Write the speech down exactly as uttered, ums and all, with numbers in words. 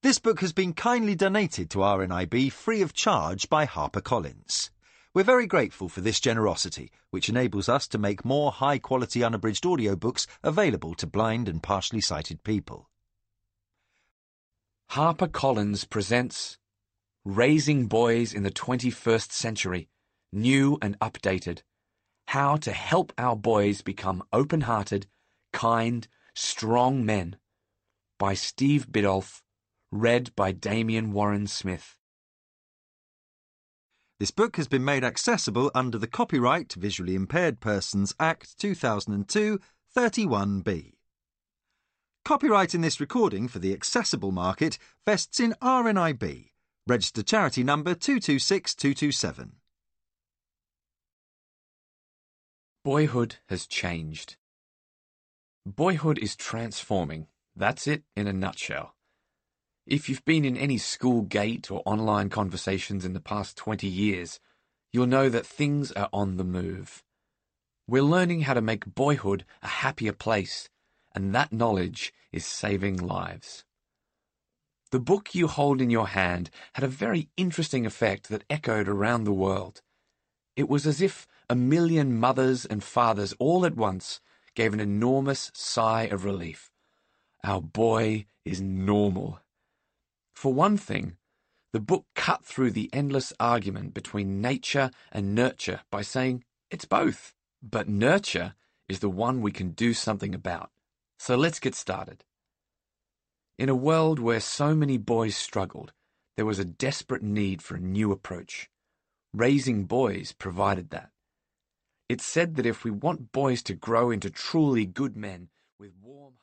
This book has been kindly donated to R N I B free of charge by HarperCollins. We're very grateful for this generosity, which enables us to make more high-quality unabridged audiobooks available to blind and partially sighted people. HarperCollins presents Raising Boys in the twenty-first Century, New and Updated. How to Help Our Boys Become Open-Hearted, Kind, Strong Men, by Steve Biddulph, read by Damian Warren Smith. This book has been made accessible under the Copyright Visually Impaired Persons Act two thousand two, thirty-one B. Copyright in this recording for the accessible market vests in R N I B, registered charity number two two six two two seven. Boyhood has changed. Boyhood is transforming. That's it in a nutshell. If you've been in any school gate or online conversations in the past twenty years, you'll know that things are on the move. We're learning how to make boyhood a happier place, and that knowledge is saving lives. The book you hold in your hand had a very interesting effect that echoed around the world. It was as if a million mothers and fathers all at once gave an enormous sigh of relief. Our boy is normal. For one thing, the book cut through the endless argument between nature and nurture by saying it's both. But nurture is the one we can do something about. So let's get started. In a world where so many boys struggled, there was a desperate need for a new approach. Raising Boys provided that. It's said that if we want boys to grow into truly good men with warm